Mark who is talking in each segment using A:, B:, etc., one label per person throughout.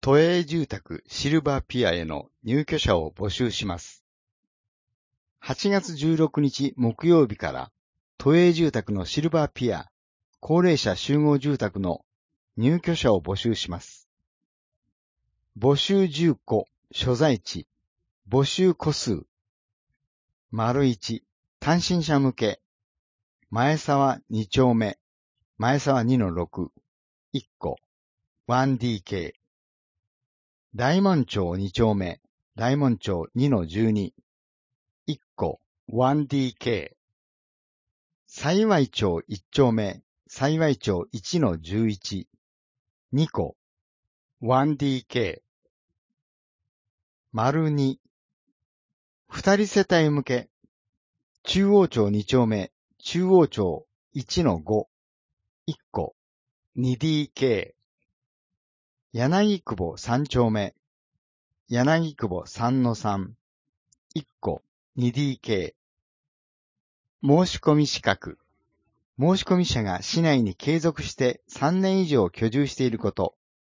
A: 都営住宅シルバーピアへの入居者を募集します。8月16日木曜日から都営住宅のシルバーピア高齢者集合住宅の入居者を募集します。募集住戸、所在地、募集戸数。1、単身者向け、前沢2丁目、前沢2-6、1戸、1DK。大門町2丁目、大門町2-12、1戸、1DK。幸町1丁目、幸町1-11、2戸、1DK。2、二人世帯向け、中央町2丁目、中央町1-5、1戸、2DK。柳久保3丁目、柳久保3-3、1戸、2DK。申し込み資格。申し込み者が市内に継続して3年以上居住していること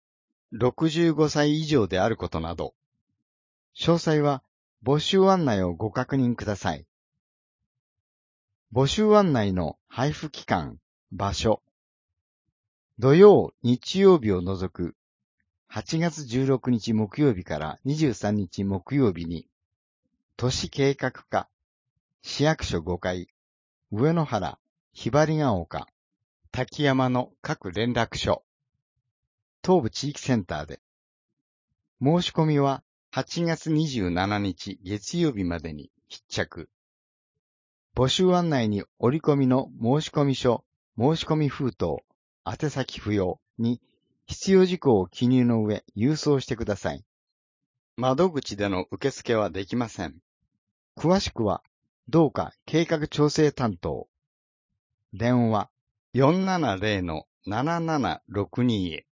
A: 、65歳以上であることなど。詳細は募集案内をご確認ください。募集案内の配布期間、場所。土曜、日曜日を除く8月16日木曜日から23日木曜日に、都市計画課、市役所5階、上野原、ひばりが丘、滝山の各連絡所、東部地域センターで。申し込みは8月27日月曜日までに必着。募集案内に折り込みの申し込み書、申し込み封筒、宛先不要に必要事項を記入の上郵送してください。窓口での受付はできません。詳しくは、どうか計画調整担当。電話 470-7762 へ。